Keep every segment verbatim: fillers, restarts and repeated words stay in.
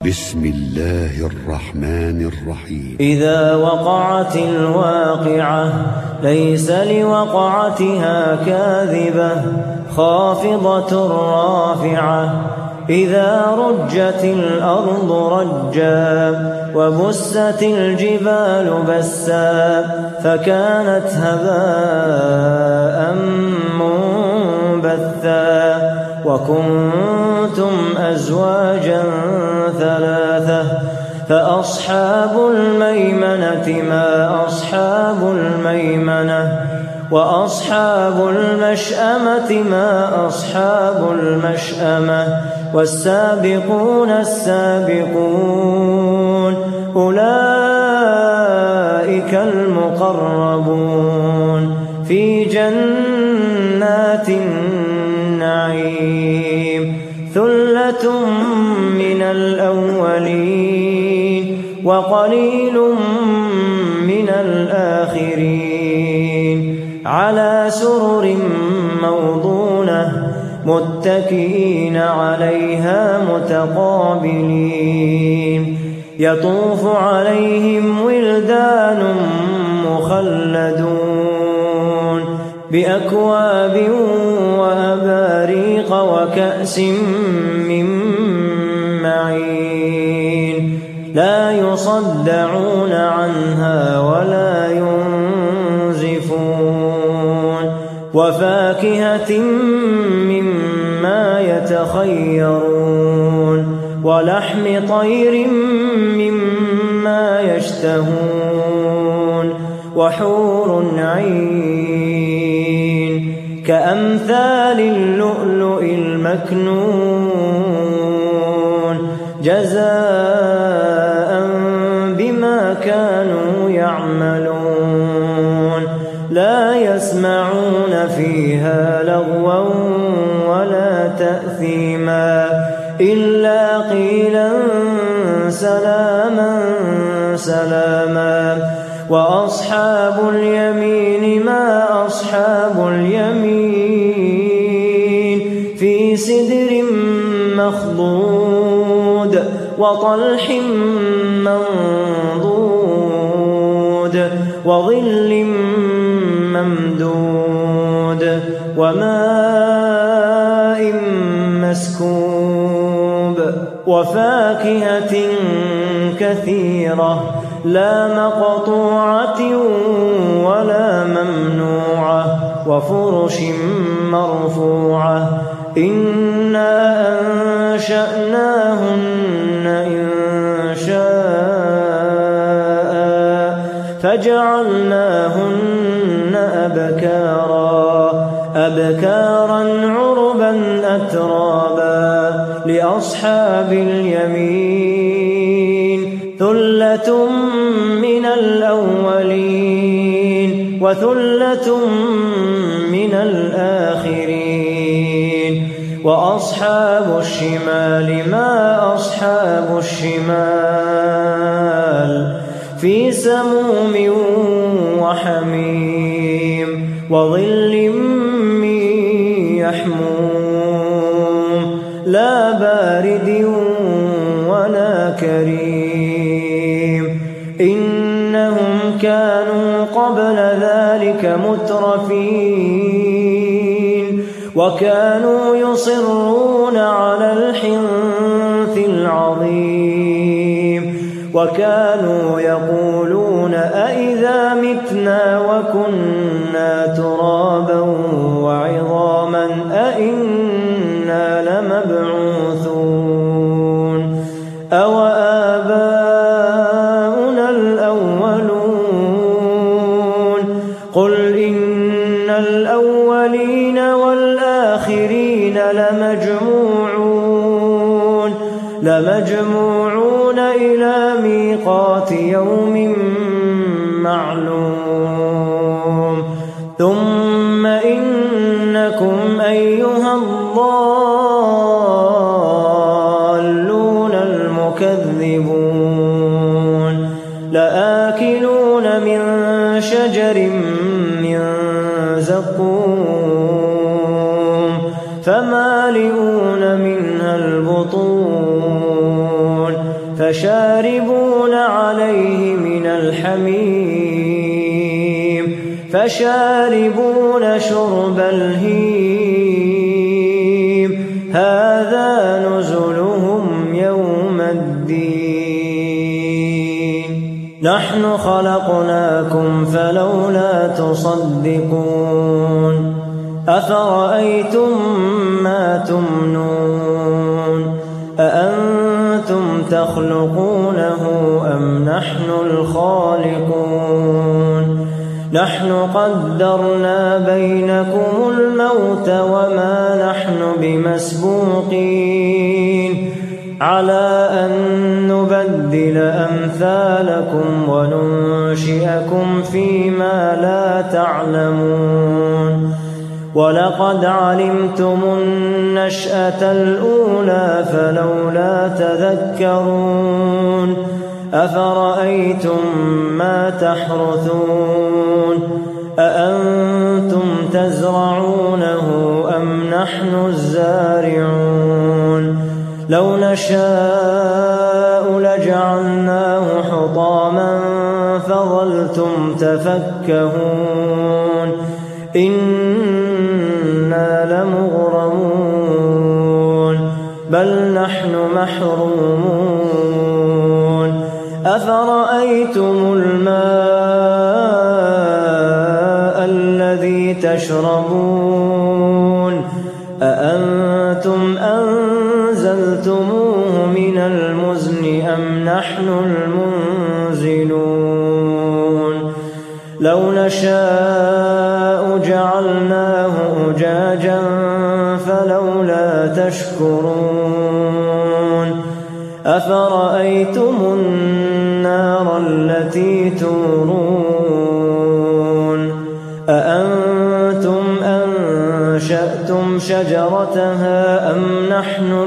بسم الله الرحمن الرحيم. إذا وقعت الواقعة ليس لوقعتها كاذبة خافضة رافعة إذا رجت الأرض رجا وبست الجبال بسا فكانت هباء منبثا وكنتم أزواجا ثلاثة فأصحاب الميمنة ما أصحاب الميمنة وأصحاب المشأمة ما أصحاب المشأمة والسابقون السابقون أولئك المقربون في جنات النعيم ثلة من الأولين وقليل من الآخرين على سرر موضونة متكئين عليها متقابلين يطوف عليهم ولدان مخلدون بأكواب وأباريق وكأس من معين لا يصدعون عنها ولا ينزفون وفاكهة مما يتخيرون ولحم طير مما يشتهون وحور عين كأمثال اللؤلؤ المكنون جزاء بما كانوا يعملون لا يسمعون فيها لغوا ولا تأثيما إلا قيلا سلاما سلاما وأصحاب اليمين ما أصحاب اليمين في سدر مخضود وطلح منضود وظل ممدود وماء مسكوب وفاكهة كثيرة لا مقطوعة ولا ممنوعة وفرش مرفوعة إنا أنشأناهن إن شاء فجعلناهن أبكارا أبكارا عربا أترابا لأصحاب اليمين ثلة من الأولين وثلة من الآخرين وأصحاب الشمال ما أصحاب الشمال في سموم وحميم وظل من يحموم لا بارد ولا كريم إنهم كانوا قبل ذلك مترفين وكانوا يصرون على الحنث العظيم وكانوا يقولون أئذا متنا وكنا ترابا وعظاما أئنا لمبعوثون أو آباؤنا الأولون قل إن الأولين والآخرين لمجموعون لمجموعون إلى ميقات يوم معلوم ثم إنكم أيها الضالون المكذبون لآكلون من شجر من زقوم فمالئون منها البطون فشاربون عليه من الحميم فشاربون شرب الهيم هذا نزلهم يوم الدين نحن خلقناكم فلولا تصدقون أفرأيتم ما تمنون أأنتم تخلقونه أم نحن الخالقون نحن قدرنا بينكم الموت وما نحن بمسبوقين على أن نبدل أمثالكم وننشئكم فيما لا تعلمون ولقد علمتم النشأة الأولى فلولا تذكرون أفرأيتم ما تحرثون أأنتم تزرعونه أم نحن الزارعون لو نشاء لجعلناه حطاما فظلتم تفكهون إنا لمغرمون بل نحن محرومون أفرأيتم الماء الذي تشربون أأنتم أنزلتموه من المزن أم نحن المنزلون لو نشاء جعلناه أجاجا فلولا تشكرون أفرأيتم النار التي تورون أأنتم أنشأتم شجرتها أم نحن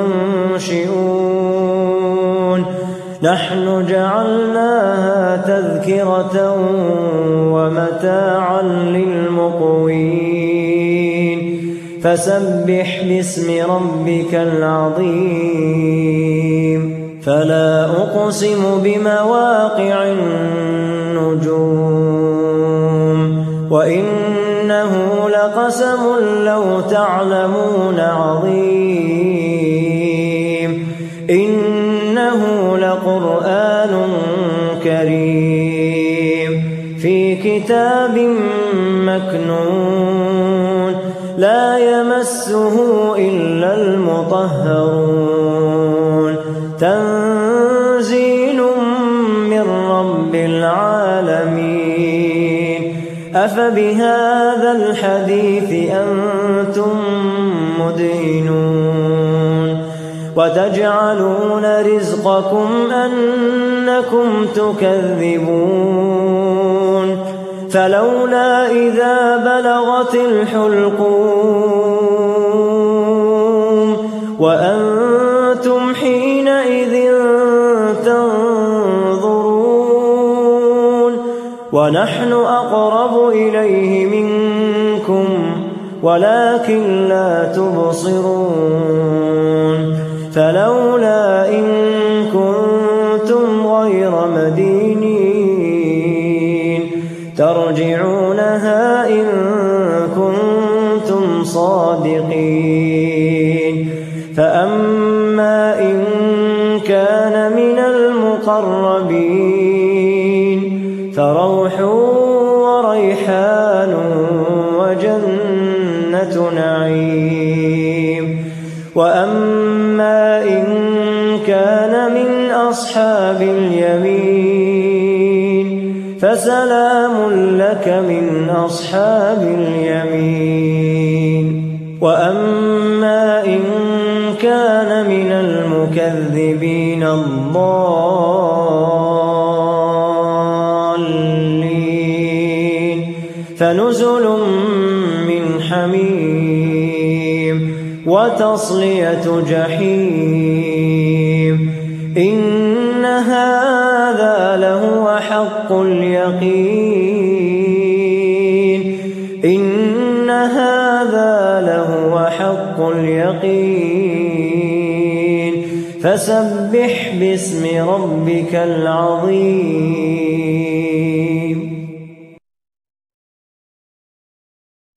المنشئون نحن جعلناها تذكرة ومتاعا للمقوين فسبح باسم ربك العظيم فلا أقسم بمواقع النجوم وإنه لقسم لو تعلمون عظيم إنه لقرآن كريم في كتاب مكنون لا يمسه إلا المطهرون تنزيل من رب العالمين أفبهذا الحديث أنتم مدهنون وتجعلون رزقكم أنكم تكذبون فلولا إذا بلغت الحلقوم وأنتم حينئذ تنظرون ونحن أقرب إليه منكم ولكن لا تبصرون فلولا إن كنتم غير مدينين ترجعونها إن كنتم صادقين فأما إن كان من المقربين فروح وريحان وجنة نعيم وأما إن كان من أصحاب اليمين فسلام لك من أصحاب اليمين وأما إن كان من المكذبين الضالين فنزل من حميم وتصلية جحيم إن هذا لهو حق اليقين إن هذا لهو حق اليقين فسبح باسم ربك العظيم.